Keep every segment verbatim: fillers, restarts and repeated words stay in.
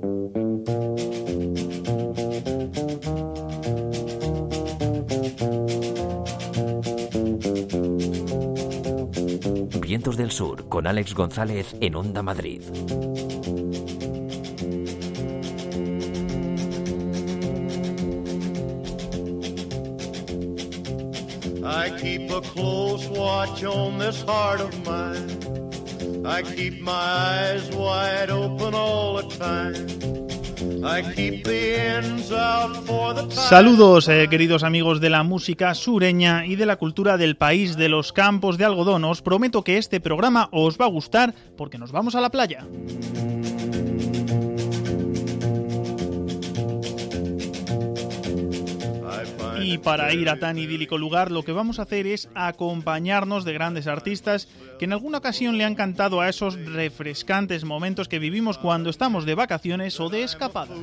Vientos del Sur, con Alex González en Onda Madrid. I keep a close watch on this heart of mine. I keep my eyes wide open all the time. Saludos, eh, queridos amigos de la música sureña y de la cultura del país de los campos de algodón. Os prometo que este programa os va a gustar porque nos vamos a la playa. Y para ir a tan idílico lugar, lo que vamos a hacer es acompañarnos de grandes artistas que en alguna ocasión le han cantado a esos refrescantes momentos que vivimos cuando estamos de vacaciones o de escapadas.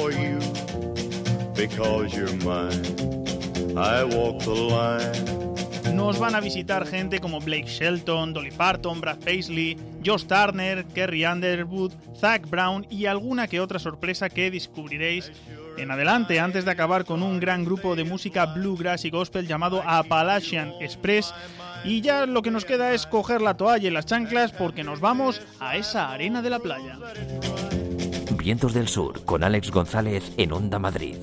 Nos van a visitar gente como Blake Shelton, Dolly Parton, Brad Paisley, Josh Turner, Carrie Underwood, Zac Brown y alguna que otra sorpresa que descubriréis en adelante, antes de acabar con un gran grupo de música bluegrass y gospel llamado Appalachian Express. Y ya lo que nos queda es coger la toalla y las chanclas porque nos vamos a esa arena de la playa. Vientos del Sur, con Alex González en Onda Madrid.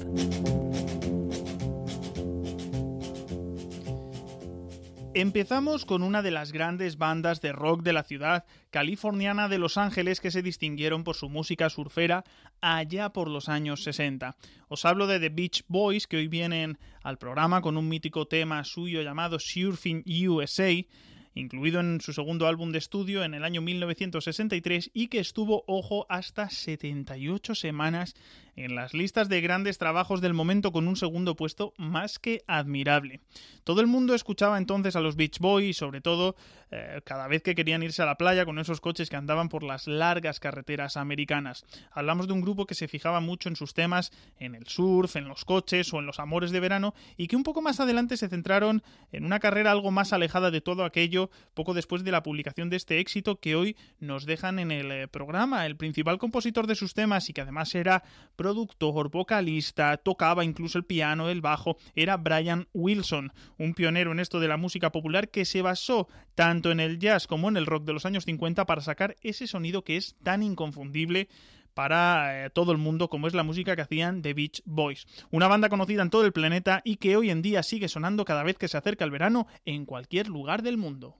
Empezamos con una de las grandes bandas de rock de la ciudad californiana de Los Ángeles que se distinguieron por su música surfera allá por los años sesenta. Os hablo de The Beach Boys, que hoy vienen al programa con un mítico tema suyo llamado Surfing U S A, incluido en su segundo álbum de estudio en el año mil novecientos sesenta y tres y que estuvo, ojo, hasta setenta y ocho semanas en las listas de grandes trabajos del momento con un segundo puesto más que admirable. Todo el mundo escuchaba entonces a los Beach Boys y sobre todo eh, cada vez que querían irse a la playa con esos coches que andaban por las largas carreteras americanas. Hablamos de un grupo que se fijaba mucho en sus temas, en el surf, en los coches o en los amores de verano y que un poco más adelante se centraron en una carrera algo más alejada de todo aquello poco después de la publicación de este éxito que hoy nos dejan en el eh, programa. El principal compositor de sus temas y que además era productor, vocalista, tocaba incluso el piano, el bajo, era Brian Wilson, un pionero en esto de la música popular que se basó tanto en el jazz como en el rock de los años cincuenta para sacar ese sonido que es tan inconfundible para eh, todo el mundo como es la música que hacían The Beach Boys. Una banda conocida en todo el planeta y que hoy en día sigue sonando cada vez que se acerca el verano en cualquier lugar del mundo.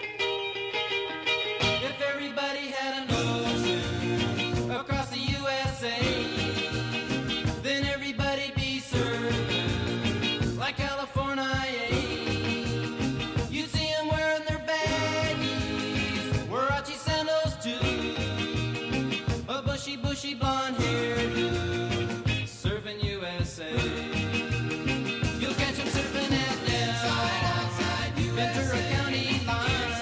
Bushy blonde hairdo, surfing U S A. You'll catch him surfing at Del, Ventura County line.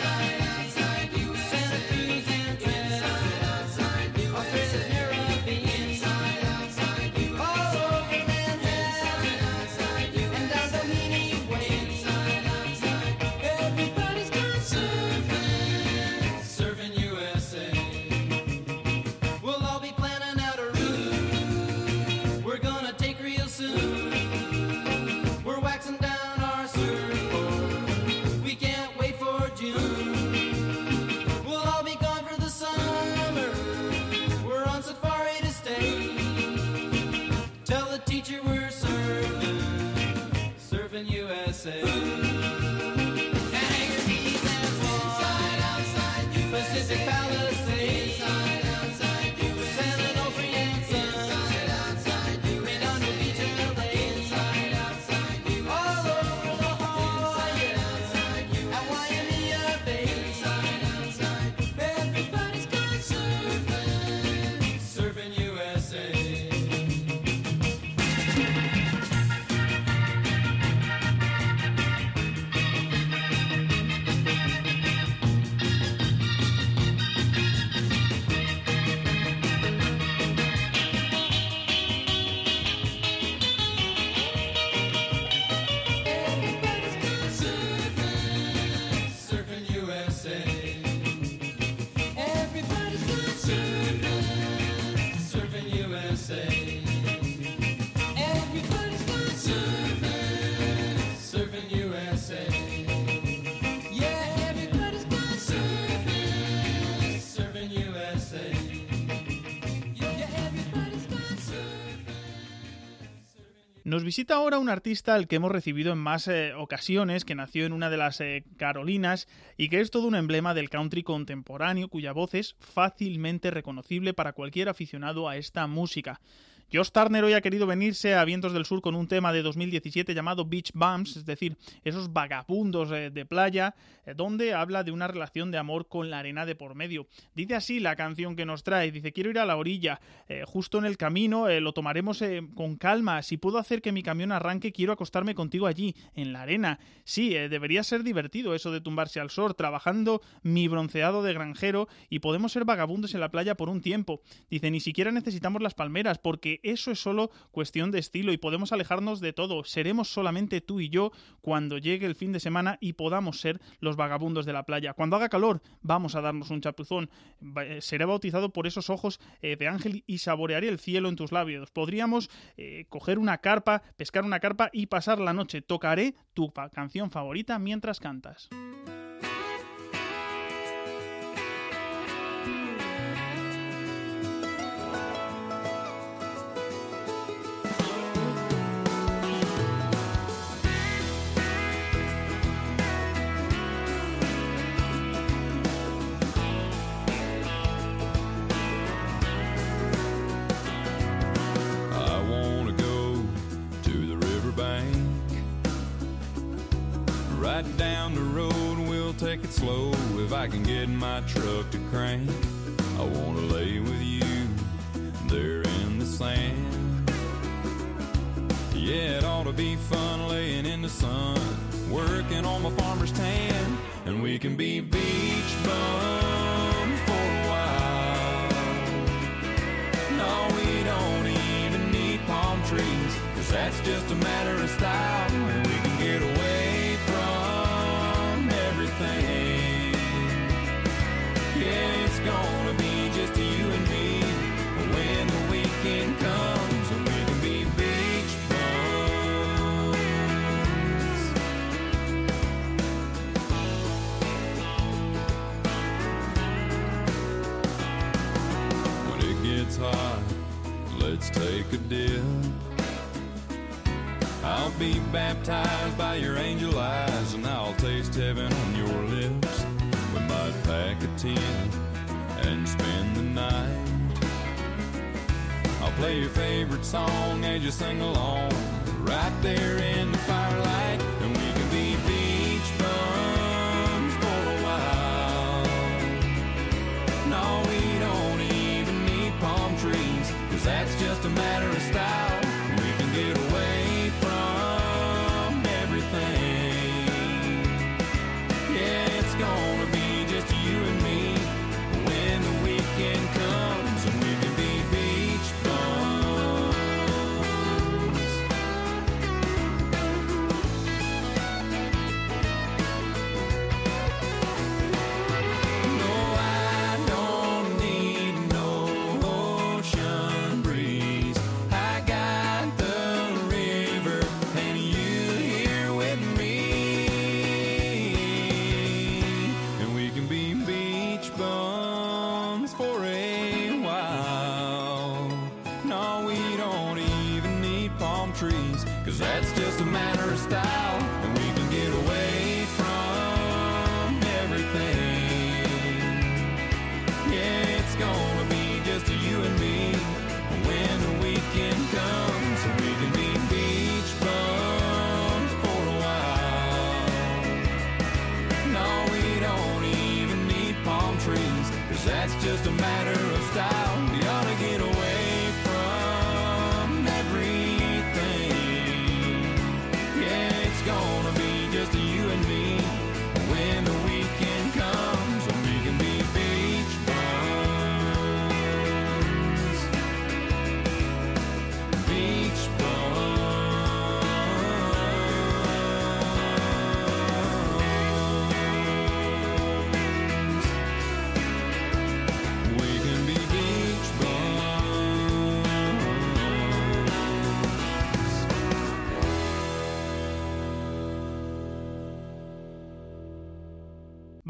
S A. Everybody's gone surfing, surfing U S A. Yeah, everybody's gone surfing, surfing U S A. Yeah, everybody's gone surfing. Nos visita ahora un artista al que hemos recibido en más eh, ocasiones, que nació en una de las eh, Carolinas y que es todo un emblema del country contemporáneo, cuya voz es fácilmente reconocible para cualquier aficionado a esta música. Josh Turner hoy ha querido venirse a Vientos del Sur con un tema de dos mil diecisiete llamado Beach Bums, es decir, esos vagabundos eh, de playa, eh, donde habla de una relación de amor con la arena de por medio. Dice así la canción que nos trae, dice: quiero ir a la orilla, eh, justo en el camino, eh, lo tomaremos eh, con calma, si puedo hacer que mi camión arranque, quiero acostarme contigo allí, en la arena. Sí, eh, debería ser divertido eso de tumbarse al sol, trabajando mi bronceado de granjero y podemos ser vagabundos en la playa por un tiempo. Dice, ni siquiera necesitamos las palmeras, porque eso es solo cuestión de estilo y podemos alejarnos de todo. Seremos solamente tú y yo cuando llegue el fin de semana y podamos ser los vagabundos de la playa. Cuando haga calor, vamos a darnos un chapuzón. Seré bautizado por esos ojos eh, de ángel y saborearé el cielo en tus labios. Podríamos eh, coger una carpa, pescar una carpa y pasar la noche. Tocaré tu canción favorita mientras cantas. Right down the road, we'll take it slow. If I can get my truck to crank, I wanna lay with you there in the sand. Yeah, it ought to be fun laying in the sun, working on my farmer's tan, and we can be beach bums for a while. No, we don't even need palm trees, 'cause that's just a matter of style, and we can get away from everything. Yeah, it's gonna be just you and me when the weekend comes, and we can be beach bums. When it gets hot, let's take a dip. I'll be baptized by your angel eyes, and I'll taste heaven on your lips. We might pack a tent and spend the night. I'll play your favorite song as you sing along, right there in the firelight, and we can be beach bums for a while. No, we don't even need palm trees, 'cause that's just a matter of style. We can get away from everything. Yeah, it's gonna be just you and me when the weekend comes, and we can be beach bums. No, I don't need no ocean breeze. I got the river and you here with me, and we can be beach bums for a while. No, we don't even need palm trees, 'cause that's just a matter of style, and we can get away from everything. Yeah, it's gonna be just you and me when the weekend comes, and we can be beach bums for a while. No, we don't even need palm trees, 'cause that's just a matter of style. We ought to get away from everything. Yeah, it's gonna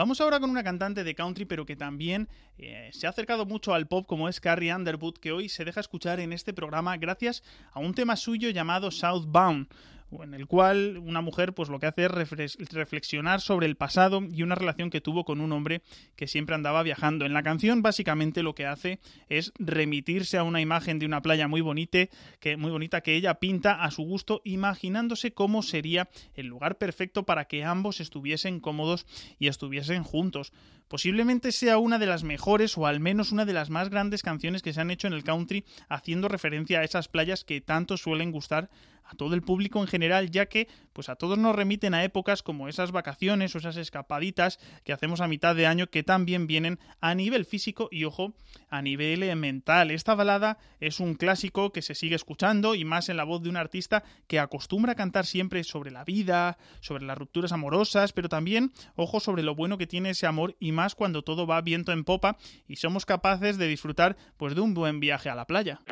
Vamos ahora con una cantante de country, pero que también eh, se ha acercado mucho al pop, como es Carrie Underwood, que hoy se deja escuchar en este programa gracias a un tema suyo llamado Southbound, en el cual una mujer pues lo que hace es reflexionar sobre el pasado y una relación que tuvo con un hombre que siempre andaba viajando. En la canción básicamente lo que hace es remitirse a una imagen de una playa muy bonita, que, muy bonita que ella pinta a su gusto, imaginándose cómo sería el lugar perfecto para que ambos estuviesen cómodos y estuviesen juntos. Posiblemente sea una de las mejores o al menos una de las más grandes canciones que se han hecho en el country, haciendo referencia a esas playas que tanto suelen gustar a todo el público en general, ya que pues a todos nos remiten a épocas como esas vacaciones o esas escapaditas que hacemos a mitad de año, que también vienen a nivel físico y, ojo, a nivel mental. Esta balada es un clásico que se sigue escuchando, y más en la voz de un artista que acostumbra a cantar siempre sobre la vida, sobre las rupturas amorosas, pero también, ojo, sobre lo bueno que tiene ese amor, y más cuando todo va viento en popa y somos capaces de disfrutar pues de un buen viaje a la playa.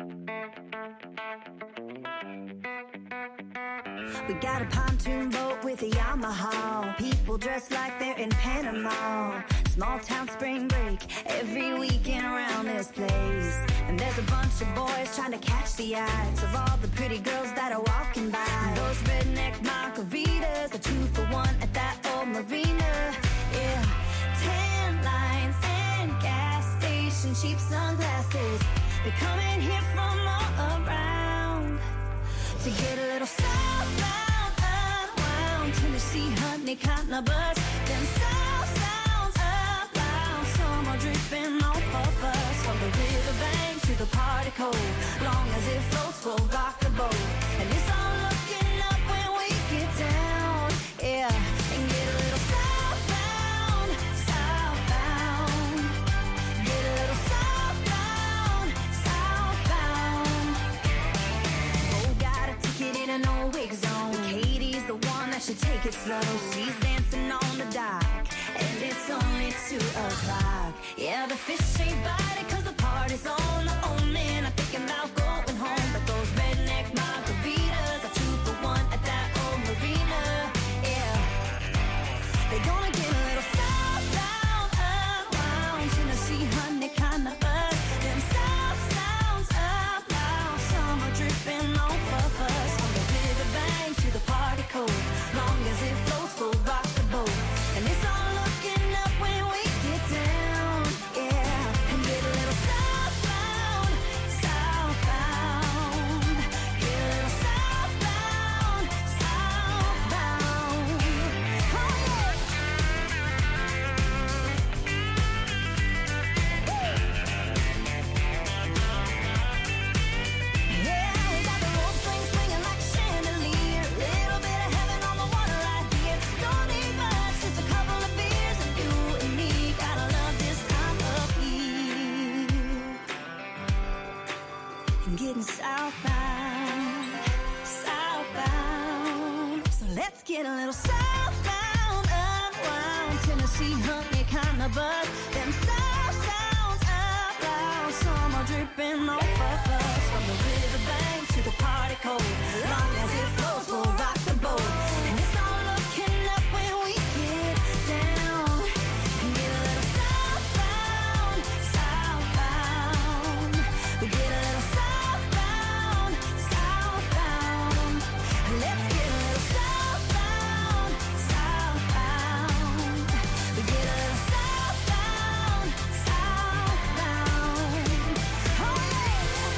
We got a pontoon boat with a Yamaha. People dressed like they're in Panama. Small town spring break every weekend around this place. And there's a bunch of boys trying to catch the eyes of all the pretty girls that are walking by. Those redneck margaritas, a two for one at that old marina. Yeah, tan lines and gas station cheap sunglasses. They're coming here from all around to get a little southbound, unwound. Tennessee honey cotton a buzz. Them south sounds upbound. Summer dripping off of us. From the riverbank to the party cove. Long as it floats, we'll rock the boat. And it's all looking up when we get down. Yeah, and get a little southbound, southbound. Get a little southbound, southbound. Oh, got a ticket in an old wig zone. Katie's the one that should take it slow. She's dancing on the dock, and it's only two o'clock. Yeah, the fish ain't biting cause the party's on. The old man, I'm thinking about going home. But those redneck margaritas are two for one at that old marina. Yeah, they're gonna get a little southbound, unwound. Tennessee honey kinda buzz. Them south sounds up loud. Summer dripping off of us. From the riverbank to the party cove. Long as it floats, we'll rock the boat. And it's all looking up when we get down. Yeah, and get a little southbound, southbound. Get a little southbound, southbound. Oh yeah. Yeah, we got the rope swing swinging like a chandelier. Little bit of heaven on the water right here. Don't need much, just a couple of beers, and you and me gotta love this time of year. And getting southbound, southbound. So let's get a little southbound, unwound. Tennessee honey kinda buzz. Them south sounds up loud. Summer dripping off of us. From the riverbank to the party cove. Long as it flows, we'll rock the boat. And it's all looking up when we get down. And get a little southbound, southbound. We get a little southbound, southbound. Let's get a little southbound, southbound. We get a little southbound, southbound. Oh yeah.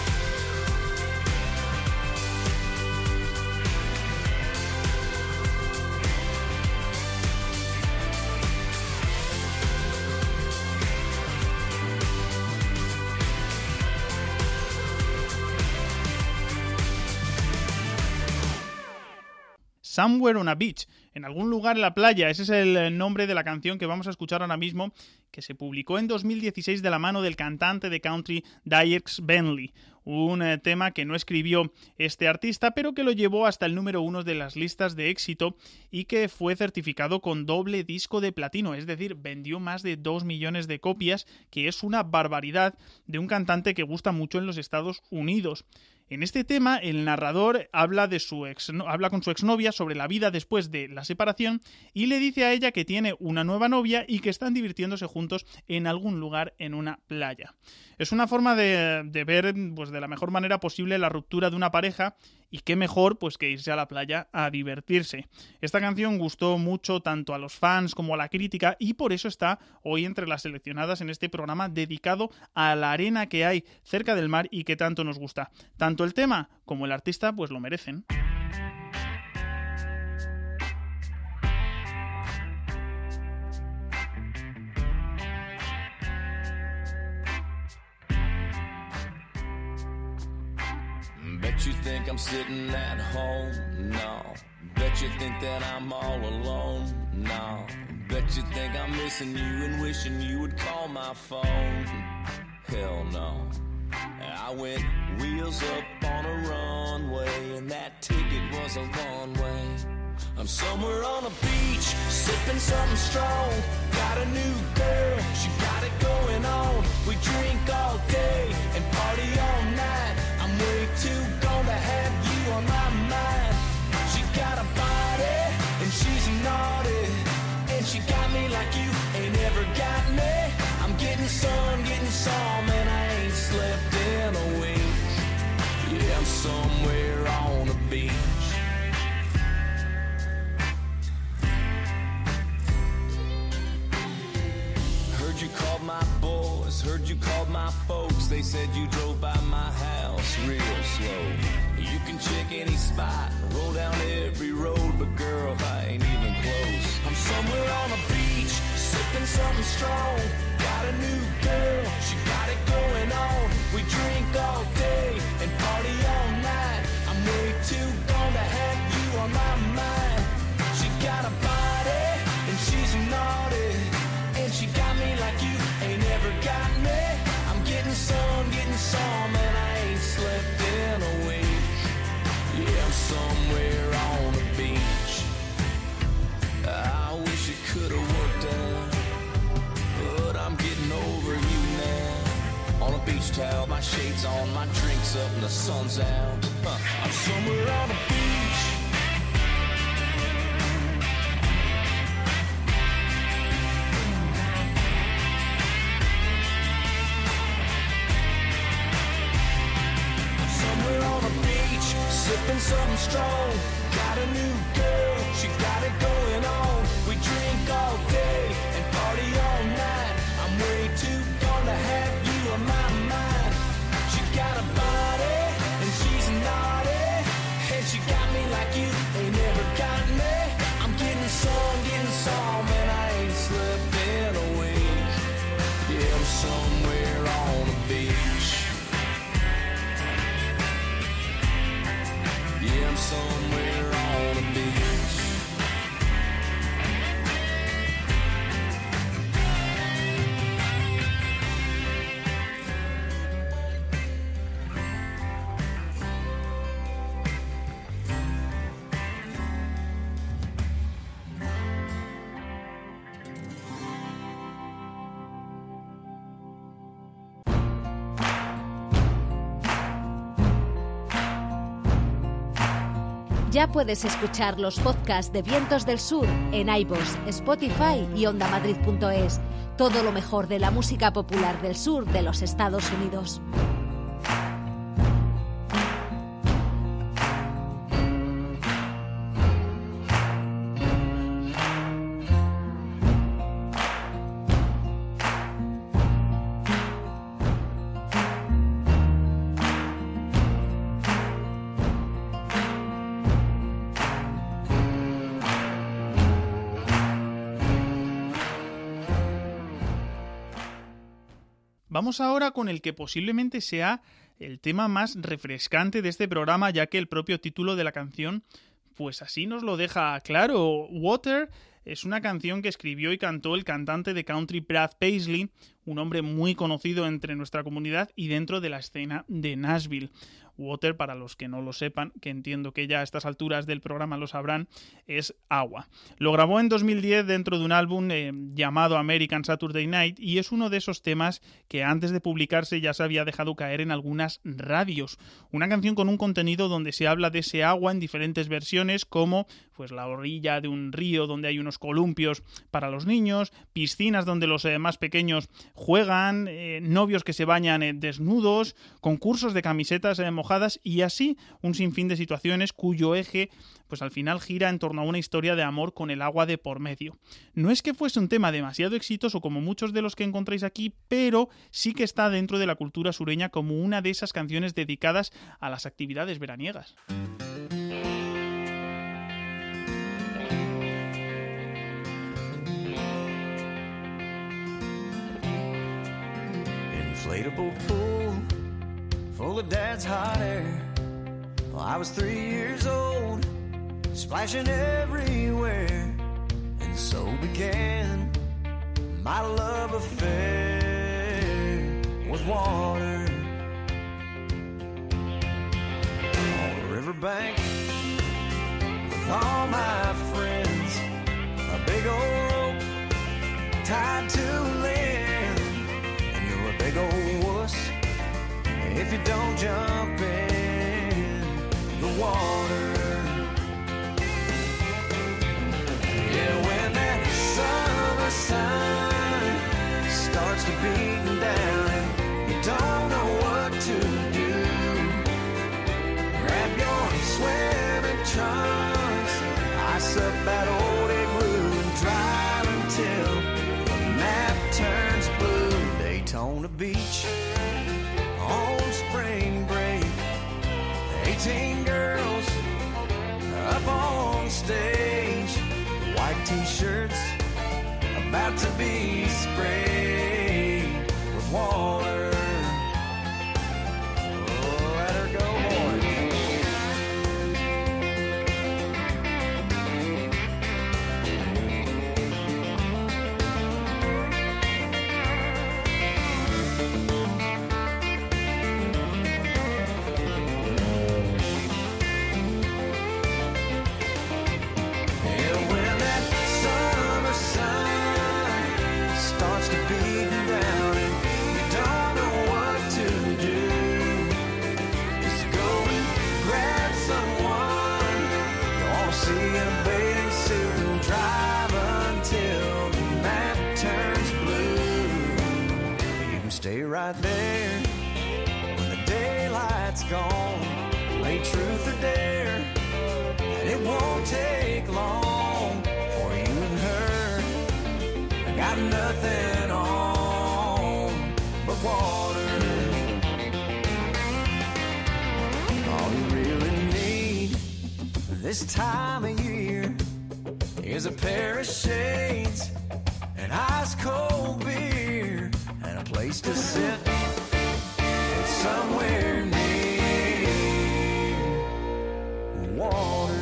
Somewhere on a Beach, en algún lugar en la playa. Ese es el nombre de la canción que vamos a escuchar ahora mismo, que se publicó en dos mil dieciséis de la mano del cantante de country Dierks Bentley, un eh, tema que no escribió este artista, pero que lo llevó hasta el número uno de las listas de éxito y que fue certificado con doble disco de platino, es decir, vendió más de dos millones de copias, que es una barbaridad de un cantante que gusta mucho en los Estados Unidos. En este tema, el narrador habla, de su ex, habla con su exnovia sobre la vida después de la separación y le dice a ella que tiene una nueva novia y que están divirtiéndose juntos en algún lugar en una playa. Es una forma de, de ver pues, de la mejor manera posible la ruptura de una pareja, y qué mejor pues, que irse a la playa a divertirse. Esta canción gustó mucho tanto a los fans como a la crítica y por eso está hoy entre las seleccionadas en este programa dedicado a la arena que hay cerca del mar y que tanto nos gusta. Tanto el tema como el artista pues lo merecen. Bet you think I'm sitting at home? No. Bet you think that I'm all alone? No. Bet you think I'm missing you and wishing you would call my phone? Hell no. I went wheels up on a runway and that ticket was a one way. I'm somewhere on a beach, sipping something strong. Got a new girl, she got it going on. We drink all day and party all night. I'm way too gone to have you on my mind. She got a body and she's naughty, and she got me like you ain't ever got me. I'm getting some, getting some, and I ain't slept in a week. Yeah, I'm somewhere on a beach. You called my boys, heard you called my folks. They said you drove by my house real slow. You can check any spot, roll down every road, but girl, I ain't even close. I'm somewhere on a beach, sipping something strong. Got a new girl, she got it going on. We drink all day and party all night. I'm way too gone to have you on my mind. She got a body and she's naughty, and she got me like you ain't ever got me. I'm getting some, getting some, and I ain't slept in a week. Yeah, I'm somewhere on the beach. I wish it could've worked out, but I'm getting over you now. On a beach towel, my shades on, my drinks up, and the sun's out. Huh. I'm somewhere on the beach. Sipping something strong, got a new girl, she got it going on. We drink all day and party all night. I'm way too gone to have you on my mind. She got a body and she's naughty, and she got me like you ain't never got me. I'm getting some, getting some, and I ain't slept in a week. Yeah, I'm somewhere on a beach. Yeah, I'm somewhere on a beach. Ya puedes escuchar los podcasts de Vientos del Sur en iVoox, Spotify y onda madrid punto es. Todo lo mejor de la música popular del sur de los Estados Unidos. Vamos ahora con el que posiblemente sea el tema más refrescante de este programa, ya que el propio título de la canción pues así nos lo deja claro. Water es una canción que escribió y cantó el cantante de country Brad Paisley, un hombre muy conocido entre nuestra comunidad y dentro de la escena de Nashville. Water, para los que no lo sepan, que entiendo que ya a estas alturas del programa lo sabrán, es agua. Lo grabó en dos mil diez dentro de un álbum eh, llamado American Saturday Night y es uno de esos temas que antes de publicarse ya se había dejado caer en algunas radios. Una canción con un contenido donde se habla de ese agua en diferentes versiones, como pues la orilla de un río donde hay unos columpios para los niños, piscinas donde los eh, más pequeños juegan, eh, novios que se bañan eh, desnudos, concursos de camisetas eh, mojadas y así un sinfín de situaciones cuyo eje pues al final gira en torno a una historia de amor con el agua de por medio. No es que fuese un tema demasiado exitoso como muchos de los que encontráis aquí, pero sí que está dentro de la cultura sureña como una de esas canciones dedicadas a las actividades veraniegas. Inflatable pool full of dad's hot air. Well, I was three years old, splashing everywhere, and so began my love affair with water. On the riverbank with all my friends, a big old rope tied to land, and you're a big old wuss if you don't jump in the water. Yeah, when that summer sun starts to beat down and you don't know what to do, grab your swimming trunks, ice up that old igloo and drive until the map turns blue. Daytona Beach on spring break, eighteen girls up on stage, white t-shirts about to be sprayed with water. Oh, let her go, boys. Stay right there when the daylight's gone. Play truth or dare, and it won't take long for you and her. I got nothing on but water. All you really need this time of year is a pair of shades, an ice cold beer, and a place to sit somewhere near water.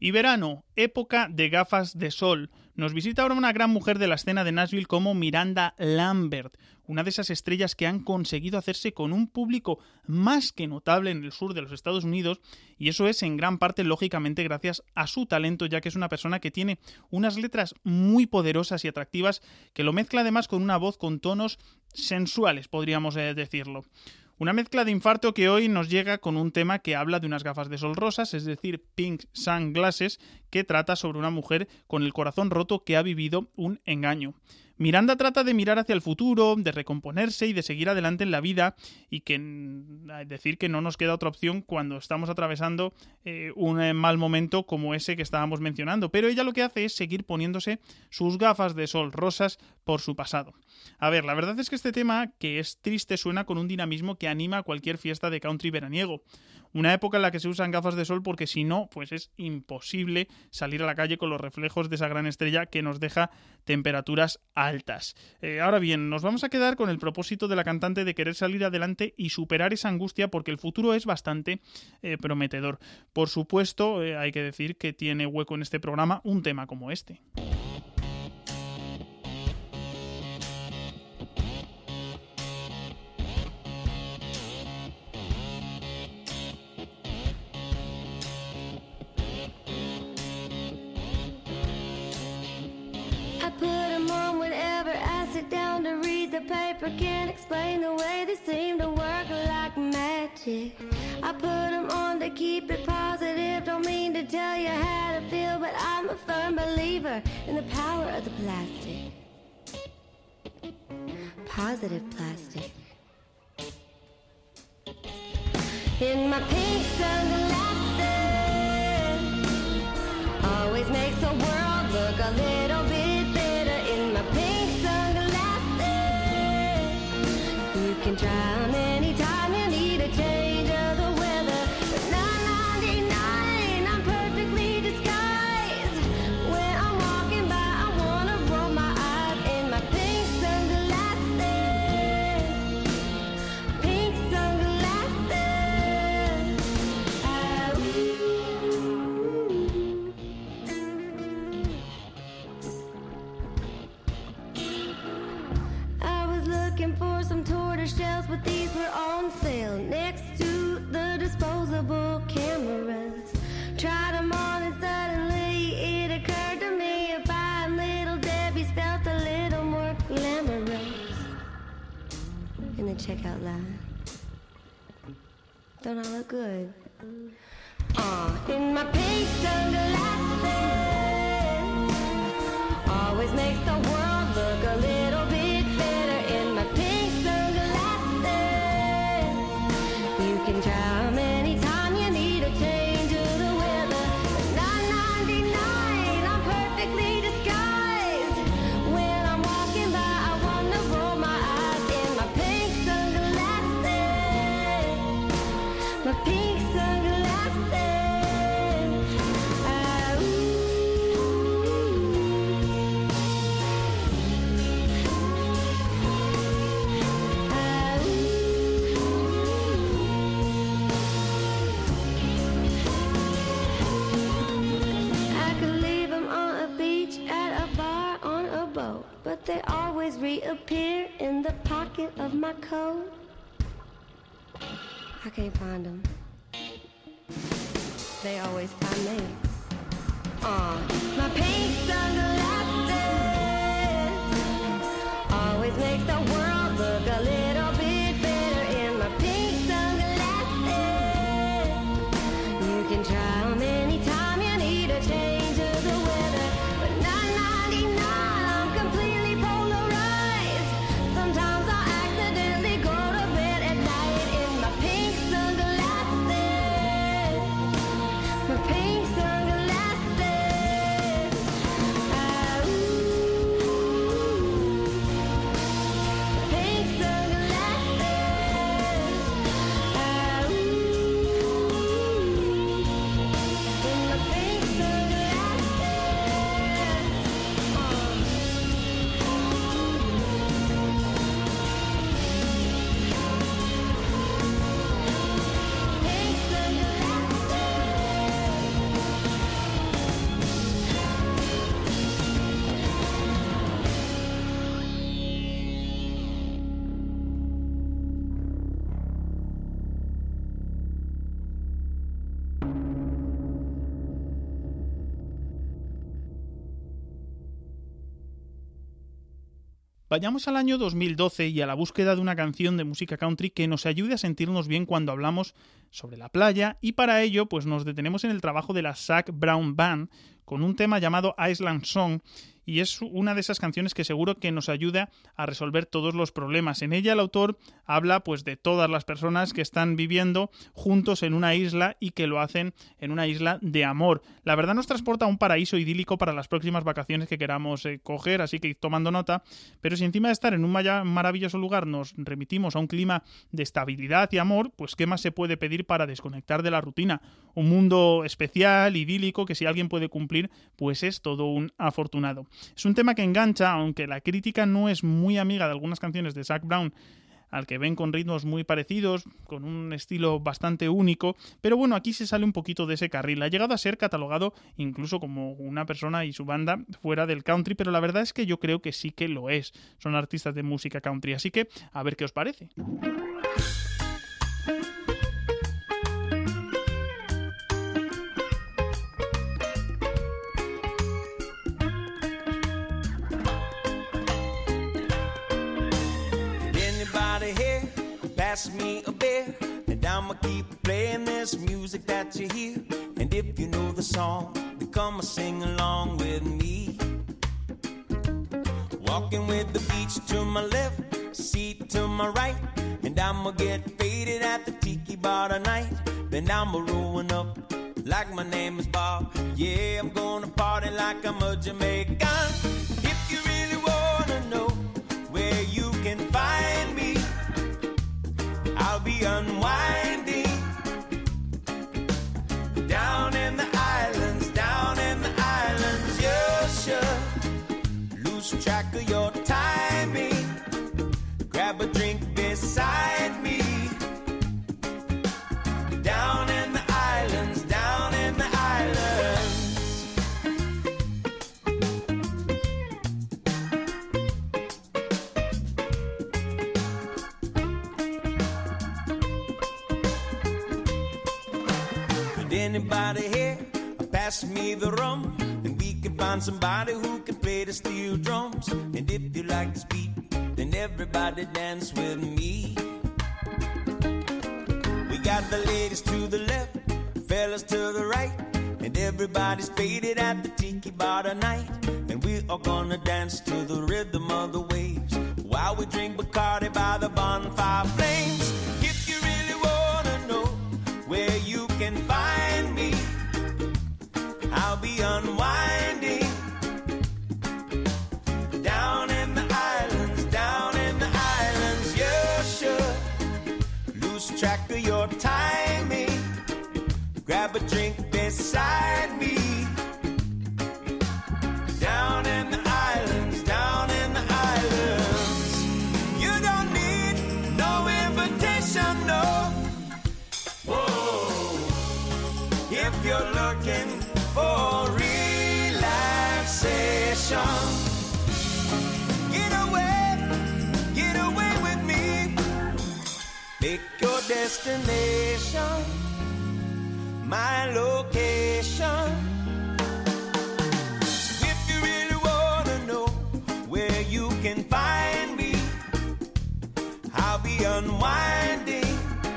Y verano, época de gafas de sol. Nos visita ahora una gran mujer de la escena de Nashville como Miranda Lambert, una de esas estrellas que han conseguido hacerse con un público más que notable en el sur de los Estados Unidos, y eso es en gran parte, lógicamente, gracias a su talento, ya que es una persona que tiene unas letras muy poderosas y atractivas, que lo mezcla además con una voz con tonos sensuales, podríamos eh, decirlo. Una mezcla de infarto que hoy nos llega con un tema que habla de unas gafas de sol rosas, es decir, Pink Sunglasses, que trata sobre una mujer con el corazón roto que ha vivido un engaño. Miranda trata de mirar hacia el futuro, de recomponerse y de seguir adelante en la vida, y que decir que no nos queda otra opción cuando estamos atravesando eh, un eh, mal momento como ese que estábamos mencionando. Pero ella lo que hace es seguir poniéndose sus gafas de sol rosas por su pasado. A ver, la verdad es que este tema, que es triste, suena con un dinamismo que anima a cualquier fiesta de country veraniego. Una época en la que se usan gafas de sol porque si no, pues es imposible salir a la calle con los reflejos de esa gran estrella que nos deja temperaturas altas. Eh, ahora bien, nos vamos a quedar con el propósito de la cantante de querer salir adelante y superar esa angustia porque el futuro es bastante eh, prometedor. Por supuesto, eh, hay que decir que tiene hueco en este programa un tema como este. Down to read the paper, can't explain the way they seem to work like magic. I put them on to keep it positive, don't mean to tell you how to feel, but I'm a firm believer in the power of the plastic. Positive plastic. In my pink sunglasses, always makes the world look a little bit better. In my pink you can try them anytime you need a change of the weather. But nine ninety-nine, I'm perfectly disguised. When I'm walking by, I wanna roll my eyes in my pink sunglasses. Pink sunglasses. Ah, I was looking for some tortoise shells, but these were on sale next to the disposable cameras. Tried them on and suddenly it occurred to me if buying Little Debbie's felt a little more glamorous. In the checkout line, don't I look good? Uh, in my pink sunglasses, always makes the world look a little bit better. In my pink you can try them anytime you need a change of the weather. nine ninety-nine, I'm perfectly disguised. When I'm walking by, I wanna roll my eyes in my pink sunglasses. My pink sunglasses. Ah, but they always reappear in the pocket of my coat. I can't find them. They always find me. Uh, my pink sunglasses always makes the world look a little bit better. In my pink sunglasses, you can try them anytime you need a change of the weather. But nine ninety-nine, I'm completely polarized. Sometimes I accidentally go to bed at night in my pink sunglasses. My pink sunglasses. Vayamos al año dos mil doce y a la búsqueda de una canción de música country que nos ayude a sentirnos bien cuando hablamos sobre la playa, y para ello pues nos detenemos en el trabajo de la Zac Brown Band con un tema llamado Island Song, y es una de esas canciones que seguro que nos ayuda a resolver todos los problemas. En ella el autor habla pues de todas las personas que están viviendo juntos en una isla y que lo hacen en una isla de amor. La verdad nos transporta a un paraíso idílico para las próximas vacaciones que queramos eh, coger, así que id tomando nota. Pero si encima de estar en un maravilloso lugar nos remitimos a un clima de estabilidad y amor, pues ¿qué más se puede pedir para desconectar de la rutina? Un mundo especial, idílico, que si alguien puede cumplir, pues es todo un afortunado. Es un tema que engancha, aunque la crítica no es muy amiga de algunas canciones de Zac Brown, al que ven con ritmos muy parecidos, con un estilo bastante único, pero bueno, aquí se sale un poquito de ese carril. Ha llegado a ser catalogado incluso como una persona y su banda fuera del country, pero la verdad es que yo creo que sí que lo es. Son artistas de música country, así que a ver qué os parece. Pass me a beer, and I'ma keep playing this music that you hear. And if you know the song, then come and sing along with me. Walking with the beach to my left, seat to my right, and I'ma get faded at the tiki bar tonight. Then I'ma rolling up like my name is Bob. Yeah, I'm gonna party like I'm a Jamaican. If you really wanna know where you can find me, I'll be unwinding down in the islands, down in the islands. You should lose track of your timing. Grab a drink beside me. Down in the islands, down in the islands. Anybody here, pass me the rum, and we can find somebody who can play the steel drums. And if you like this beat, then everybody dance with me. We got the ladies to the left, fellas to the right, and everybody's faded at the tiki bar tonight. And we are gonna dance to the rhythm of the waves while we drink Bacardi by the bonfire flames. If you really wanna know where you can find me, I'll be unwinding down in the islands, down in the islands. You should lose track of your timing. Grab a drink beside me. Down in the islands, down in the islands. You don't need no invitation, no. Whoa. If you're looking for relaxation, get away, get away with me. Make your destination my location. So if you really wanna know where you can find me, I'll be unwinding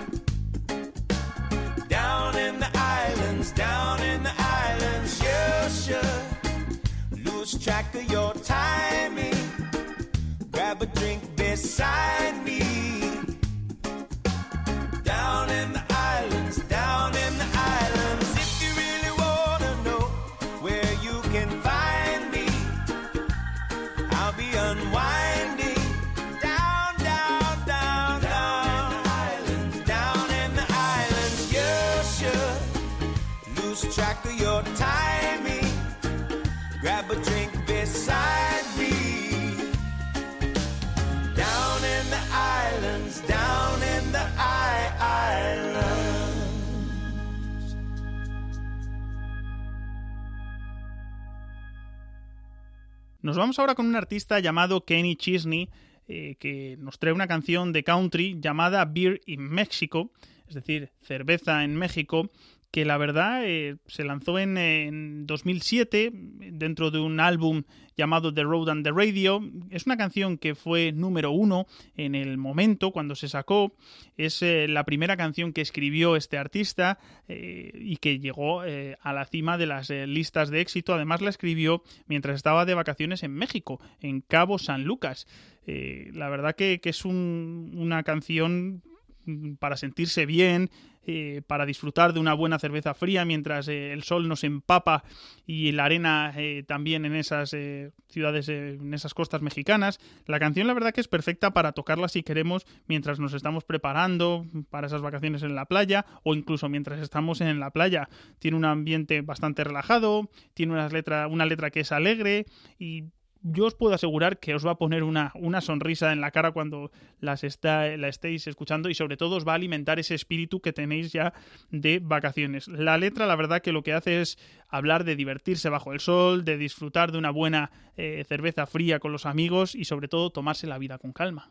down in the islands, down in the islands. You should lose track of your timing. Grab a drink beside me. Down in the islands, down in the islands. If you really wanna know where you can find me, I'll be unwinding down, down, down, down in the islands, down in the islands. You should lose track of your timing. Grab a drink beside me. Down in the islands, down in the islands. Nos vamos ahora con un artista llamado Kenny Chesney, eh, que nos trae una canción de country llamada Beer in Mexico, es decir, cerveza en México, que la verdad eh, se lanzó en, en dos mil siete, dentro de un álbum llamado The Road and the Radio. Es una canción que fue número uno en el momento cuando se sacó. Es eh, la primera canción que escribió este artista eh, y que llegó eh, a la cima de las eh, listas de éxito. Además la escribió mientras estaba de vacaciones en México, en Cabo San Lucas. Eh, la verdad que, que es un, una canción para sentirse bien, eh, para disfrutar de una buena cerveza fría mientras eh, el sol nos empapa y la arena eh, también en esas eh, ciudades, eh, en esas costas mexicanas. La canción la verdad que es perfecta para tocarla si queremos mientras nos estamos preparando para esas vacaciones en la playa o incluso mientras estamos en la playa. Tiene un ambiente bastante relajado, tiene una letra, una letra que es alegre y yo os puedo asegurar que os va a poner una, una sonrisa en la cara cuando las está, la estéis escuchando y sobre todo os va a alimentar ese espíritu que tenéis ya de vacaciones. La letra la verdad que lo que hace es hablar de divertirse bajo el sol, de disfrutar de una buena eh, cerveza fría con los amigos y sobre todo tomarse la vida con calma.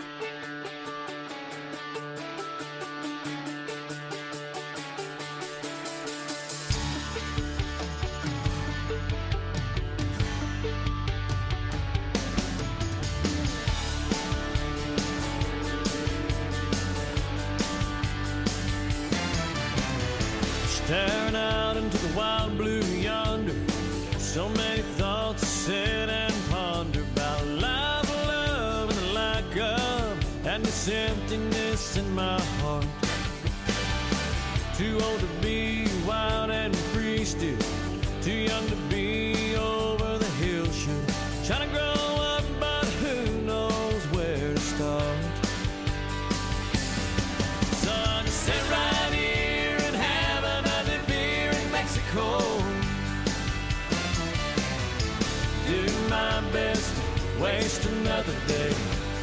Staring out into the wild blue yonder, so many thoughts to sit and ponder about life, love, and the lack of, and this emptiness in my heart. Too old to be wild and free still, too young to be over the hill shoot. Trying to grow up, but who knows where to start. So I just sit right here and have another beer in Mexico. Do my best to waste another day.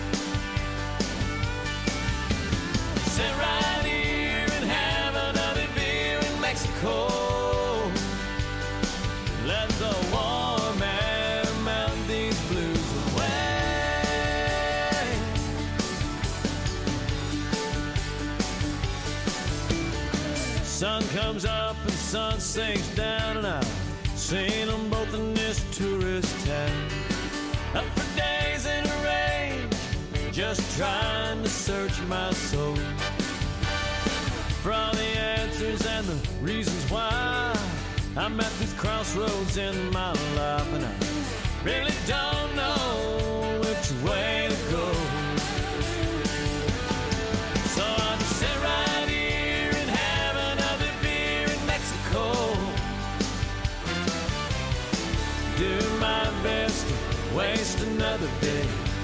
Sit right here and have another beer in Mexico. Let the warm air melt these blues away. Sun comes up and sun sinks down, and I've seen them both in this tourist town. Up for days in a rage, just trying to search my soul for all the answers and the reasons why I'm at these crossroads in my life, and I really don't know which way to go. So I'll just sit right here and have another beer in Mexico. Do my best to waste another day.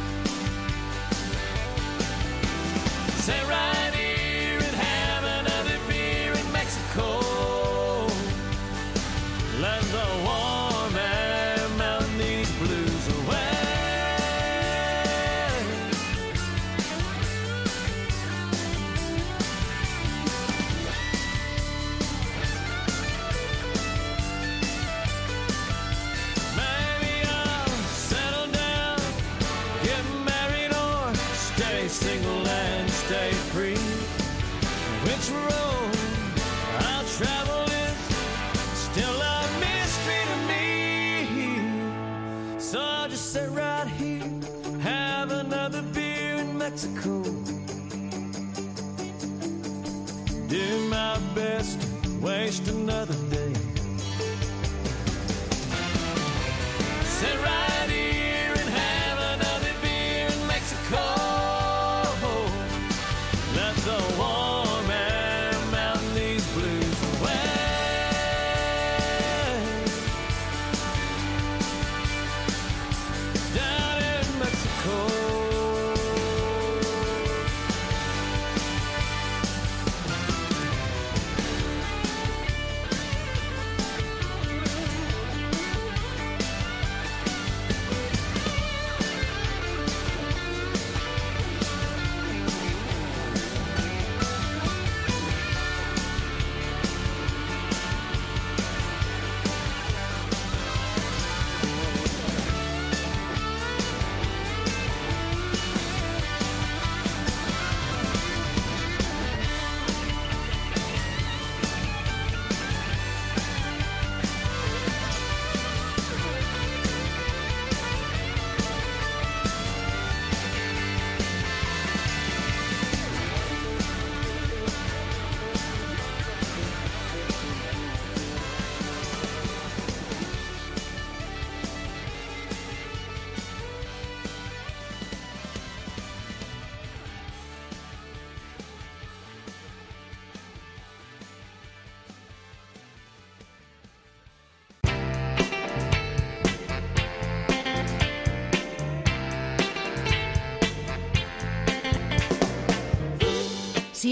Sit right here and have another beer in Mexico. Let the warm air melt these blues away. Maybe I'll settle down, get married, or stay single and stay free. Which road I'll travel is still a mystery to me. So I'll just sit right here, have another beer in Mexico. Do my best to waste another day. Sit right here and have another beer in Mexico. Let the warm air melt these blues away. Down in Mexico.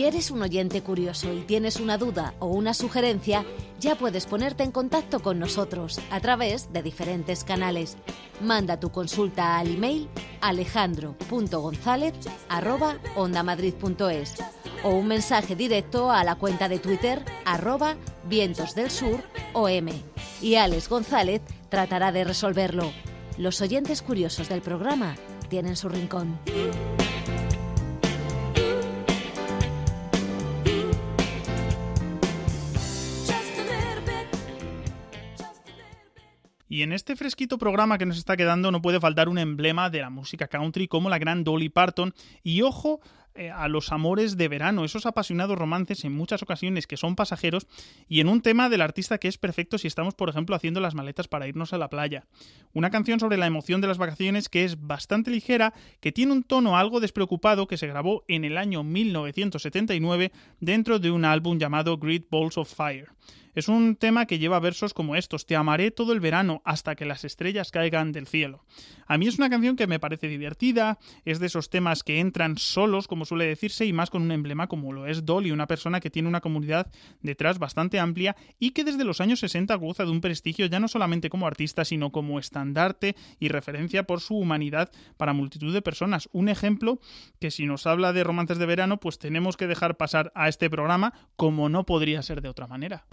Si eres un oyente curioso y tienes una duda o una sugerencia, ya puedes ponerte en contacto con nosotros a través de diferentes canales. Manda tu consulta al email alejandro punto gonzález arroba ondamadrid punto es o un mensaje directo a la cuenta de Twitter arroba vientos del sur om y Alex González tratará de resolverlo. Los oyentes curiosos del programa tienen su rincón. Y en este fresquito programa que nos está quedando no puede faltar un emblema de la música country como la gran Dolly Parton. Y ojo eh, a los amores de verano, esos apasionados romances en muchas ocasiones que son pasajeros, y en un tema del artista que es perfecto si estamos, por ejemplo, haciendo las maletas para irnos a la playa. Una canción sobre la emoción de las vacaciones que es bastante ligera, que tiene un tono algo despreocupado, que se grabó en el año mil novecientos setenta y nueve dentro de un álbum llamado Great Balls of Fire. Es un tema que lleva versos como estos: te amaré todo el verano hasta que las estrellas caigan del cielo. A mí es una canción que me parece divertida, es de esos temas que entran solos, como suele decirse, y más con un emblema como lo es Dolly, una persona que tiene una comunidad detrás bastante amplia y que desde los años sesenta goza de un prestigio ya no solamente como artista, sino como estandarte y referencia por su humanidad para multitud de personas. Un ejemplo que, si nos habla de romances de verano, pues tenemos que dejar pasar a este programa, como no podría ser de otra manera.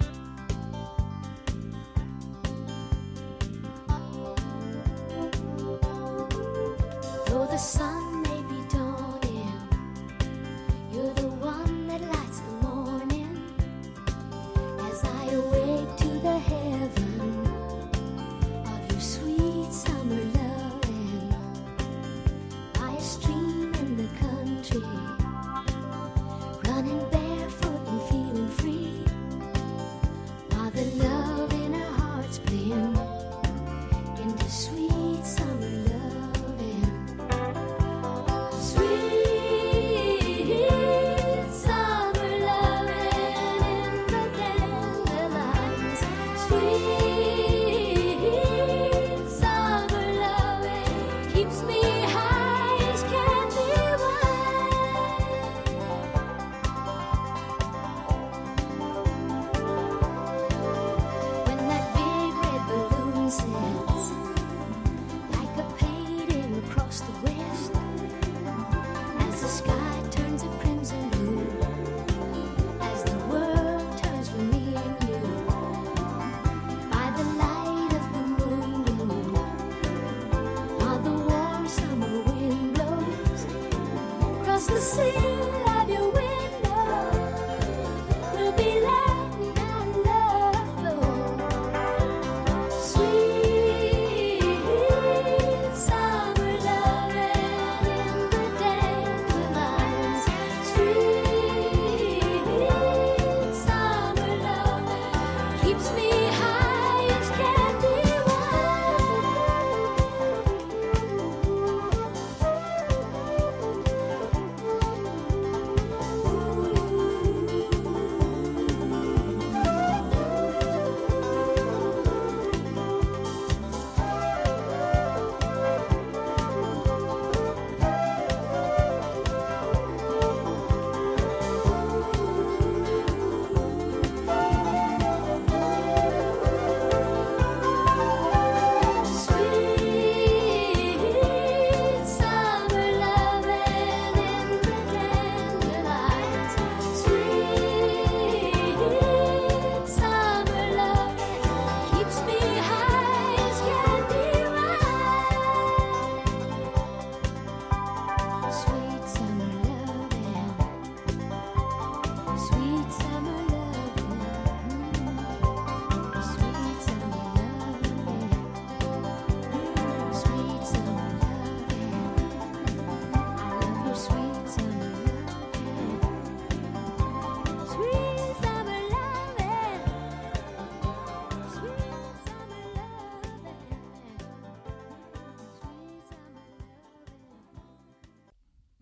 Though the sun may be dawning, you're the one that lights the morning. As I awake to the heaven of your sweet summer loving, by a stream in the country, running barefoot and feeling free, while the love in our hearts blend into sweet summer love.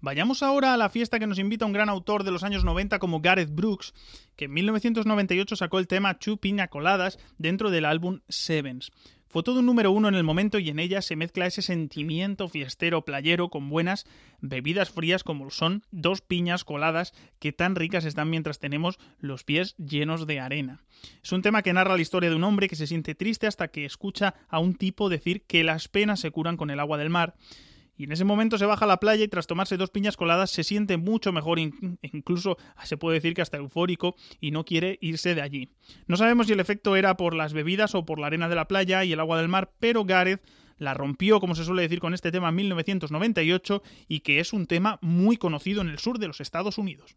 Vayamos ahora a la fiesta que nos invita un gran autor de los años noventa como Gareth Brooks, que en mil novecientos noventa y ocho sacó el tema Two Piña Coladas dentro del álbum Sevens. Fue todo un número uno en el momento y en ella se mezcla ese sentimiento fiestero playero con buenas bebidas frías como son dos piñas coladas que tan ricas están mientras tenemos los pies llenos de arena. Es un tema que narra la historia de un hombre que se siente triste hasta que escucha a un tipo decir que las penas se curan con el agua del mar. Y en ese momento se baja a la playa y tras tomarse dos piñas coladas se siente mucho mejor, incluso se puede decir que hasta eufórico, y no quiere irse de allí. No sabemos si el efecto era por las bebidas o por la arena de la playa y el agua del mar, pero Gareth la rompió, como se suele decir, con este tema en mil novecientos noventa y ocho y que es un tema muy conocido en el sur de los Estados Unidos.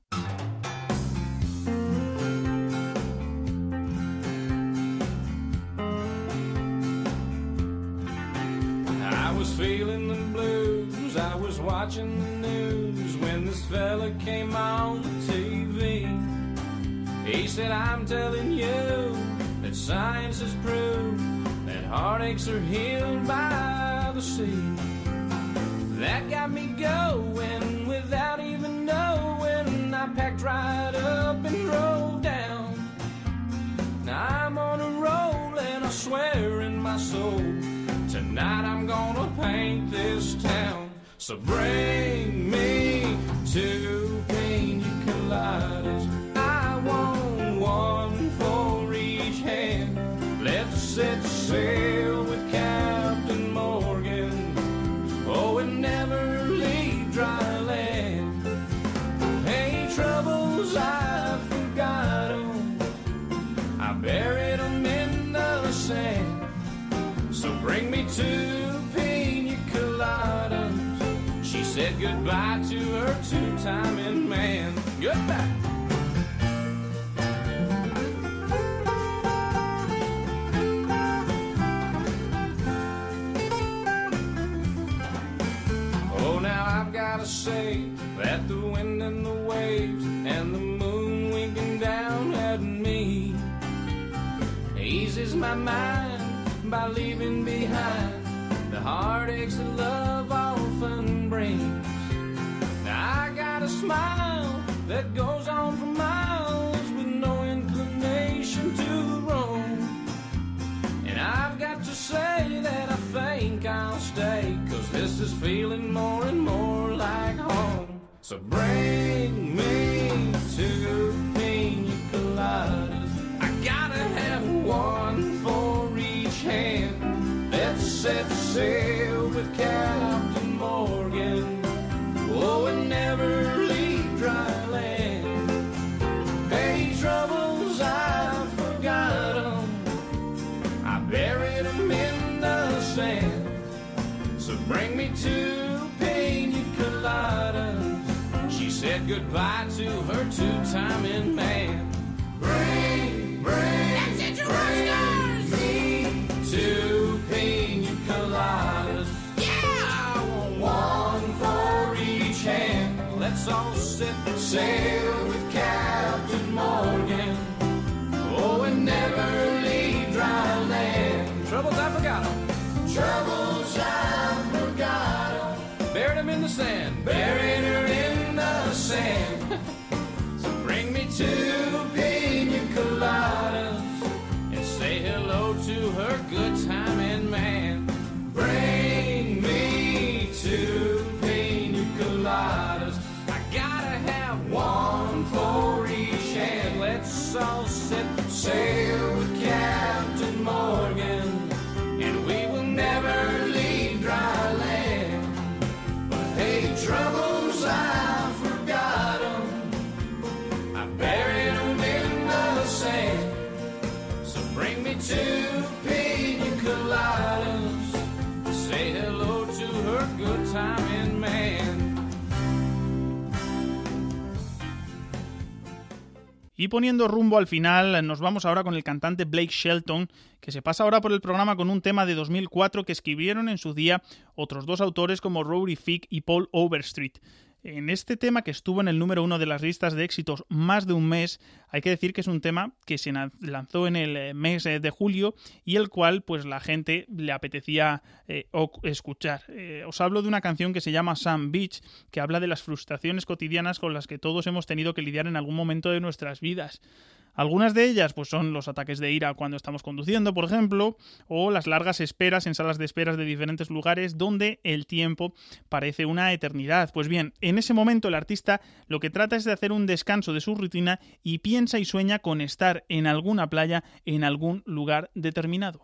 I was feeling the blues, I was watching the news when this fella came on the T V. He said, I'm telling you that science has proved that heartaches are healed by the sea. That got me going without even knowing. I packed right up and drove down. Now I'm on a roll and I swear in my soul, tonight I'm gonna paint this town. So bring me two pina coladas. I want one for each hand. Let's set sail with Captain Morgan. Oh, and never leave dry land. Hey, troubles I forgot 'em, I buried 'em in the sand. So bring me two pina coladas. She said goodbye to her two-timing man. Goodbye. Oh, now I've gotta say that the wind and the waves and the moon winking down at me eases my mind by leaving behind the heartaches that love often brings. Now I got a smile that goes on for miles with no inclination to roam. And I've got to say that I think I'll stay, 'cause this is feeling more and more like home. So bring me two pina coladas. I gotta have one for each hand. Let's set sail with Captain Morgan. Oh, and never leave dry land. Hey, troubles I forgot 'em, I buried 'em in the sand. So bring me two pina coladas. She said goodbye to her two-timing man. Bring, bring, that's it, you rockstars! Me two pina coladas. Yeah! I want one for each hand. Let's all set sail with Captain Morgan. Oh, and never leave dry land. Troubles I forgot 'em. Troubles I forgot 'em. Buried 'em in the sand. Buried her in the sand. So bring me two pina coladas and say hello to her good-timing man. Bring me two pina coladas. I gotta have one for each hand. Let's all set sail with Captain Morgan, and we will never leave dry land. But hey, troubles I forgot 'em, I buried 'em in the sand. So bring me two pina coladas, say hello to her good-timing man. Y poniendo rumbo al final, nos vamos ahora con el cantante Blake Shelton, que se pasa ahora por el programa con un tema de dos mil cuatro que escribieron en su día otros dos autores como Rory Fick y Paul Overstreet. En este tema, que estuvo en el número uno de las listas de éxitos más de un mes, hay que decir que es un tema que se lanzó en el mes de julio y el cual pues la gente le apetecía eh, escuchar. Eh, os hablo de una canción que se llama Sun Beach, que habla de las frustraciones cotidianas con las que todos hemos tenido que lidiar en algún momento de nuestras vidas. Algunas de ellas pues son los ataques de ira cuando estamos conduciendo, por ejemplo, o las largas esperas en salas de esperas de diferentes lugares donde el tiempo parece una eternidad. Pues bien, en ese momento el artista lo que trata es de hacer un descanso de su rutina y piensa y sueña con estar en alguna playa en algún lugar determinado.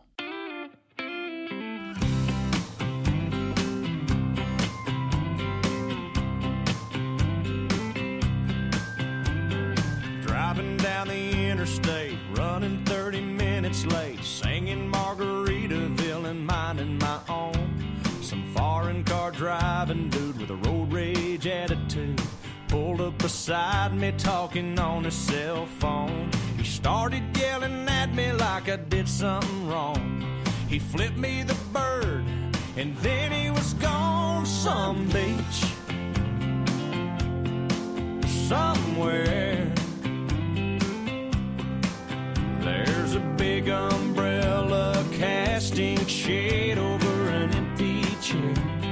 Driving down the interstate, running thirty minutes late, singing Margaritaville and minding my own. Some foreign car driving dude with a road rage attitude pulled up beside me talking on his cell phone. He started yelling at me like I did something wrong. He flipped me the bird and then he was gone. Some beach somewhere, there's a big umbrella casting shade over an empty chair.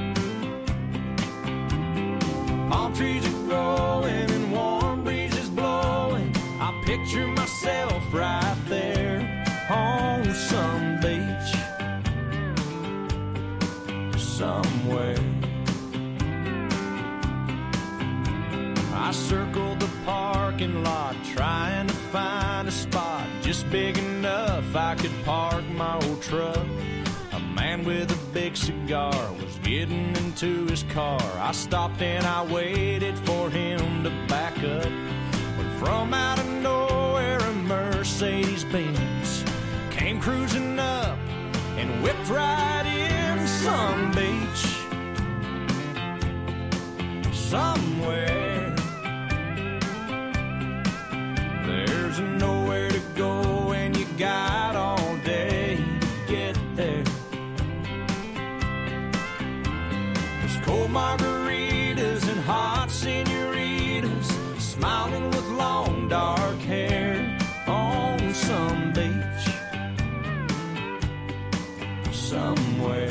Palm trees are growing and warm breezes blowing. I picture myself right there on some beach somewhere. I circled the parking lot trying to find a spot just big enough I could park my old truck. A man with a big cigar was getting into his car. I stopped and I waited for him to back up. When from out of nowhere a Mercedes-Benz came cruising up and whipped right in some beach somewhere. There's nowhere to go and you got all day to get there. There's cold margaritas and hot senoritas smiling with long dark hair on some beach somewhere.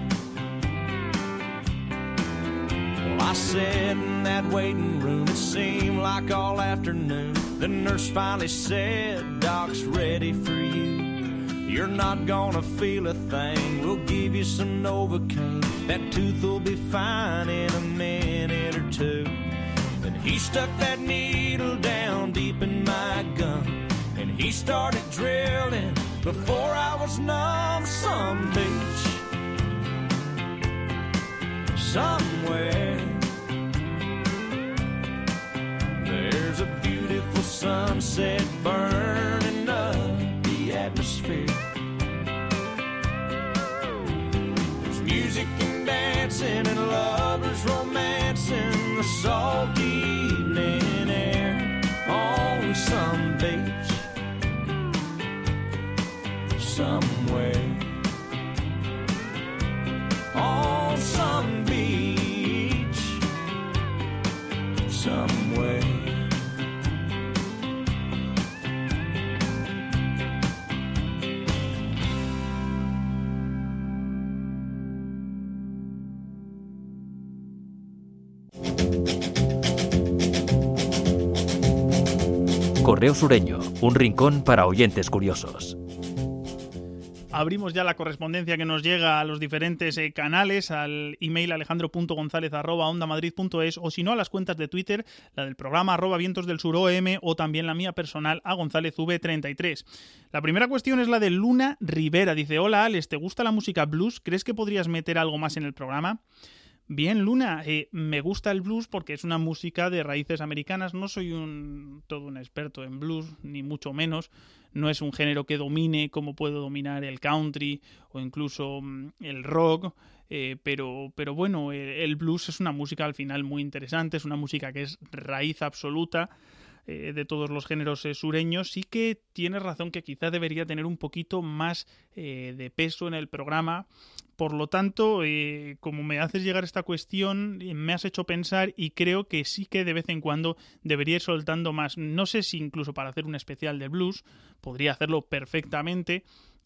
Well, I sat in that waiting room, it seemed like all afternoon. The nurse finally said, Doc's ready for you. You're not gonna feel a thing. We'll give you some Novocaine. That tooth will be fine in a minute or two. Then he stuck that needle down deep in my gum, and he started drilling before I was numb. Some beach somewhere, there's a beautiful sunset burning up the atmosphere. There's music and dancing and lovers romancing the salty evening air on some beach somewhere. On some beach somewhere. Correo Sureño, un rincón para oyentes curiosos. Abrimos ya la correspondencia que nos llega a los diferentes eh, canales, al email alejandro punto gonzález arroba onda madrid punto es, o si no a las cuentas de Twitter, la del programa arroba vientos del sur O M, o también la mía personal a gonzález v treinta y tres. La primera cuestión es la de Luna Rivera. Dice: hola Alex, ¿te gusta la música blues? ¿Crees que podrías meter algo más en el programa? Bien, Luna, eh, me gusta el blues porque es una música de raíces americanas. No soy un todo un experto en blues, ni mucho menos. No es un género que domine como puedo dominar el country o incluso mm, el rock, eh, pero, pero bueno, el, el blues es una música al final muy interesante, es una música que es raíz absoluta eh, de todos los géneros eh, sureños. Sí que tienes razón que quizá debería tener un poquito más eh, de peso en el programa, Por lo tanto, eh, como me haces llegar esta cuestión, eh, me has hecho pensar y creo que sí que de vez en cuando debería ir soltando más. No sé si incluso para hacer un especial de blues podría hacerlo perfectamente.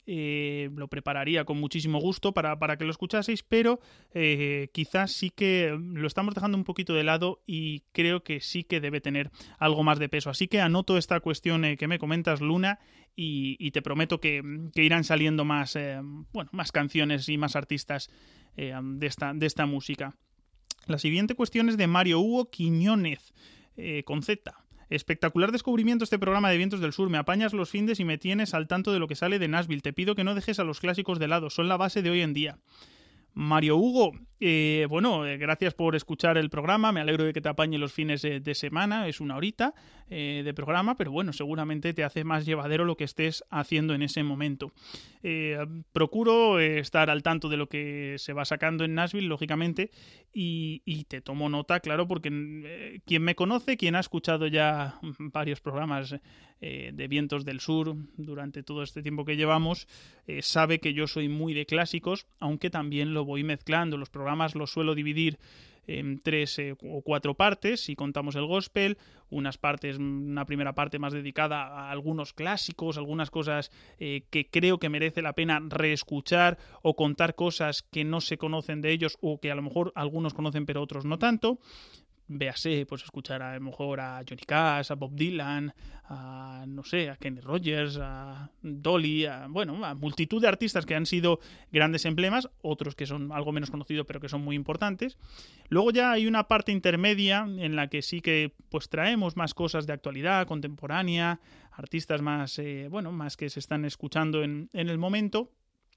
Eh, lo prepararía con muchísimo gusto para, para que lo escuchaseis, pero eh, quizás sí que lo estamos dejando un poquito de lado y creo que sí que debe tener algo más de peso. Así que anoto esta cuestión eh, que me comentas, Luna, y, y te prometo que, que irán saliendo más, eh, bueno, más canciones y más artistas eh, de, esta, de esta música. La siguiente cuestión es de Mario Hugo Quiñónez, eh, con Z. Espectacular descubrimiento este programa de Vientos del Sur. Me apañas los findes y me tienes al tanto de lo que sale de Nashville. Te pido que no dejes a los clásicos de lado. Son la base de hoy en día. Mario Hugo, eh, bueno, eh, gracias por escuchar el programa. Me alegro de que te apañe los fines de, de semana. Es una horita eh, de programa, pero bueno, seguramente te hace más llevadero lo que estés haciendo en ese momento. Eh, procuro eh, estar al tanto de lo que se va sacando en Nashville, lógicamente, y, y te tomo nota, claro, porque eh, quien me conoce, quien ha escuchado ya varios programas eh, de Vientos del Sur durante todo este tiempo que llevamos, eh, sabe que yo soy muy de clásicos, aunque también lo voy mezclando. Los programas los suelo dividir en tres eh, o cuatro partes, si contamos el gospel, unas partes, una primera parte más dedicada a algunos clásicos, algunas cosas eh, que creo que merece la pena reescuchar o contar cosas que no se conocen de ellos o que a lo mejor algunos conocen pero otros no tanto. Véase, pues escuchar a lo mejor a Johnny Cash, a Bob Dylan, a, no sé, a Kenny Rogers, a Dolly, a, bueno, a multitud de artistas que han sido grandes emblemas, otros que son algo menos conocidos pero que son muy importantes. Luego ya hay una parte intermedia en la que sí que pues traemos más cosas de actualidad, contemporánea, artistas más, eh, bueno, más que se están escuchando en, en el momento.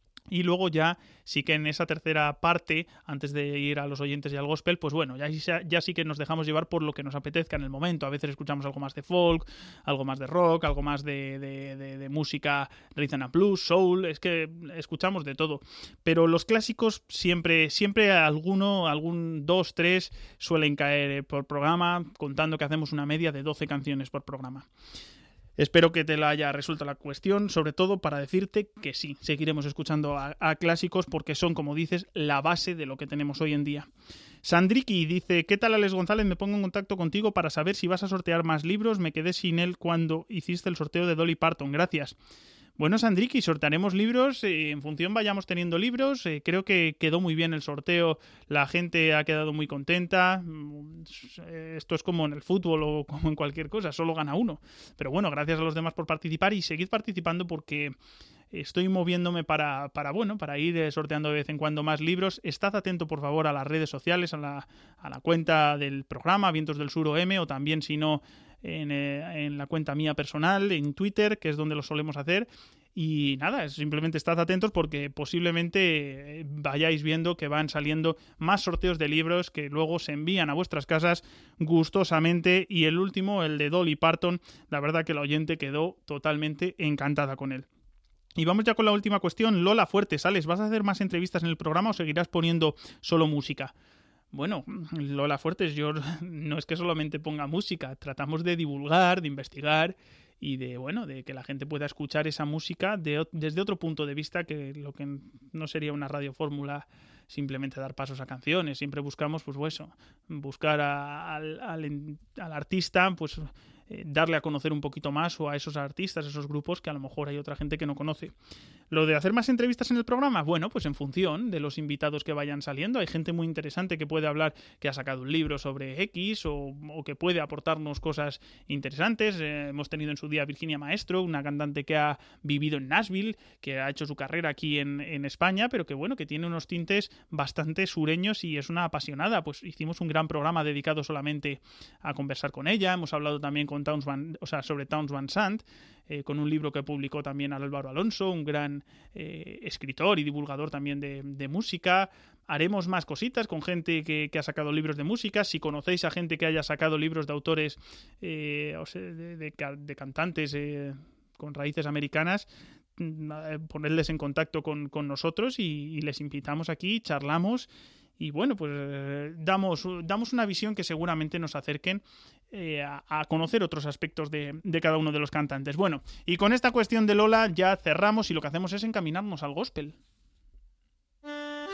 Y luego ya sí que en esa tercera parte, antes de ir a los oyentes y al gospel, pues bueno, ya, ya sí que nos dejamos llevar por lo que nos apetezca en el momento. A veces escuchamos algo más de folk, algo más de rock, algo más de, de, de, de música rhythm and blues, soul, es que escuchamos de todo. Pero los clásicos siempre, siempre alguno, algún dos, tres suelen caer por programa, contando que hacemos una media de doce canciones por programa. Espero que te la haya resuelto la cuestión, sobre todo para decirte que sí, seguiremos escuchando a, a clásicos porque son, como dices, la base de lo que tenemos hoy en día. Sandriki dice, ¿qué tal, Alex González? Me pongo en contacto contigo para saber si vas a sortear más libros. Me quedé sin él cuando hiciste el sorteo de Dolly Parton. Gracias. Bueno, Sandriki, sortearemos libros, eh, en función vayamos teniendo libros, eh, creo que quedó muy bien el sorteo, la gente ha quedado muy contenta, esto es como en el fútbol o como en cualquier cosa, solo gana uno, pero bueno, gracias a los demás por participar y seguid participando porque estoy moviéndome para, para bueno, para ir sorteando de vez en cuando más libros. Estad atento, por favor, a las redes sociales, a la, a la cuenta del programa, Vientos del Sur O M, o también, si no, en, eh, en la cuenta mía personal, en Twitter, que es donde lo solemos hacer. Y nada, simplemente estad atentos porque posiblemente vayáis viendo que van saliendo más sorteos de libros que luego se envían a vuestras casas gustosamente. Y el último, el de Dolly Parton, la verdad que la oyente quedó totalmente encantada con él. Y vamos ya con la última cuestión. Lola Fuertes, Alex, ¿vas a hacer más entrevistas en el programa o seguirás poniendo solo música? Bueno, Lola Fuertes, yo no es que solamente ponga música, tratamos de divulgar, de investigar y de, bueno, de que la gente pueda escuchar esa música de, desde otro punto de vista, que lo que no sería una radiofórmula simplemente dar pasos a canciones. Siempre buscamos, pues eso, buscar a, al, al, al artista, pues eh, darle a conocer un poquito más, o a esos artistas, esos grupos que a lo mejor hay otra gente que no conoce. Lo de hacer más entrevistas en el programa, bueno, pues en función de los invitados que vayan saliendo. Hay gente muy interesante que puede hablar, que ha sacado un libro sobre X o, o que puede aportarnos cosas interesantes. Eh, hemos tenido en su día a Virginia Maestro, una cantante que ha vivido en Nashville, que ha hecho su carrera aquí en, en España, pero que bueno, que tiene unos tintes bastante sureños y es una apasionada. Pues hicimos un gran programa dedicado solamente a conversar con ella. Hemos hablado también con Townes Van, o sea, sobre Townes Van Sant, eh, con un libro que publicó también Álvaro Alonso, un gran eh, escritor y divulgador también de, de música. Haremos más cositas con gente que, que ha sacado libros de música. Si conocéis a gente que haya sacado libros de autores, eh, o sea, de, de, de cantantes eh, con raíces americanas, ponerles en contacto con, con nosotros y, y les invitamos aquí, charlamos y bueno, pues eh, damos, damos una visión que seguramente nos acerquen eh, a, a conocer otros aspectos de, de cada uno de los cantantes. Bueno, y con esta cuestión de Lola ya cerramos y lo que hacemos es encaminarnos al gospel.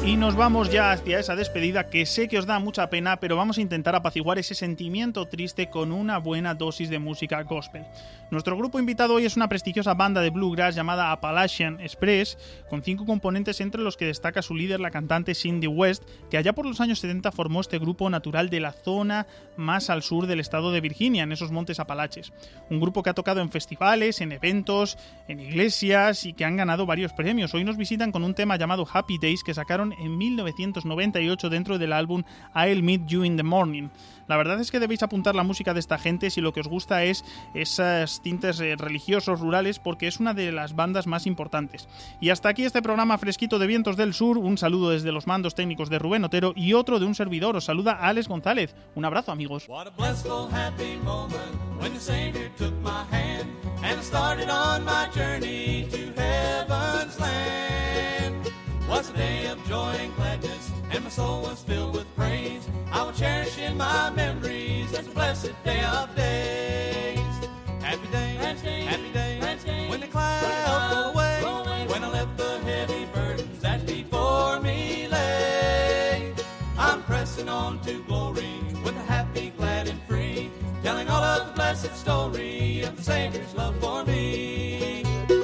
Y nos vamos ya hacia esa despedida que sé que os da mucha pena, pero vamos a intentar apaciguar ese sentimiento triste con una buena dosis de música gospel. Nuestro grupo invitado hoy es una prestigiosa banda de bluegrass llamada Appalachian Express, con cinco componentes entre los que destaca su líder, la cantante Cindy West, que allá por los años setenta formó este grupo natural de la zona más al sur del estado de Virginia, en esos montes Apalaches. Un grupo que ha tocado en festivales, en eventos, en iglesias y que han ganado varios premios. Hoy nos visitan con un tema llamado Happy Days que sacaron en mil novecientos noventa y ocho dentro del álbum I'll Meet You in the Morning. La verdad es que debéis apuntar la música de esta gente si lo que os gusta es esas tintes religiosos rurales, porque es una de las bandas más importantes. Y hasta aquí este programa fresquito de Vientos del Sur. Un saludo desde los mandos técnicos de Rubén Otero y otro de un servidor. Os saluda Alex González. Un abrazo, amigos. What a blissful happy moment when the Savior took my hand and I started on my journey to heaven's land. Was a day of joy and gladness, and my soul was filled with praise. I will cherish in my memories as a blessed day of days. Happy days, happy days, when the clouds roll away, when I left the heavy burdens that before me lay. I'm pressing on to glory with a happy, glad and free, telling all of the blessed story of the Savior's love for me.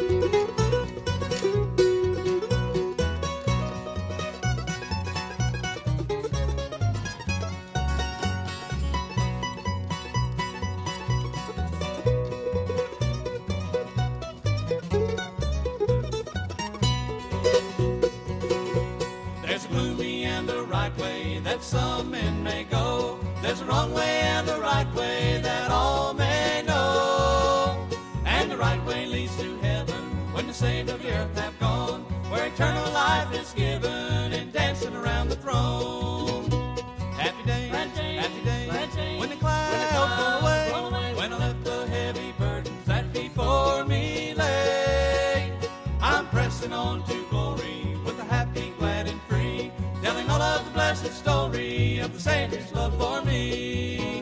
That some men may go. There's a wrong way and the right way that all may know. And the right way leads to heaven when the saved of the earth have gone, where eternal life is given and dancing around the throne. Happy days, happy days, when the clouds roll away, when I left the heavy burdens that before me lay. I'm pressing on to glory with a happy, glad and free, telling all of the blessed story of the Savior's love for me.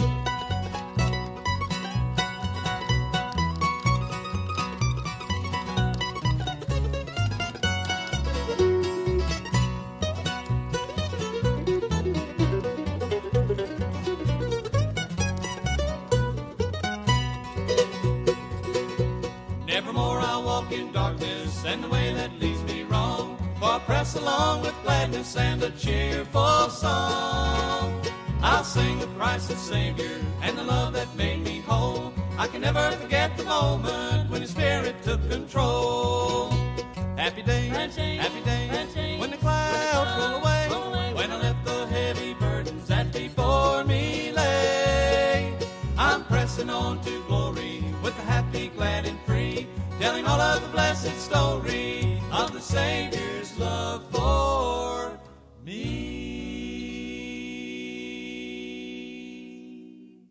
Nevermore I'll walk in darkness and the way that leads me wrong, for I press along with gladness and a cheerful song. I'll sing of Christ the Savior and the love that made me whole. I can never forget the moment when His Spirit took control. Happy days, happy days, when the clouds roll away, when I left the heavy burdens that before me lay. I'm pressing on to glory with a happy, glad and free, telling all of the blessed story of the Savior's love for me.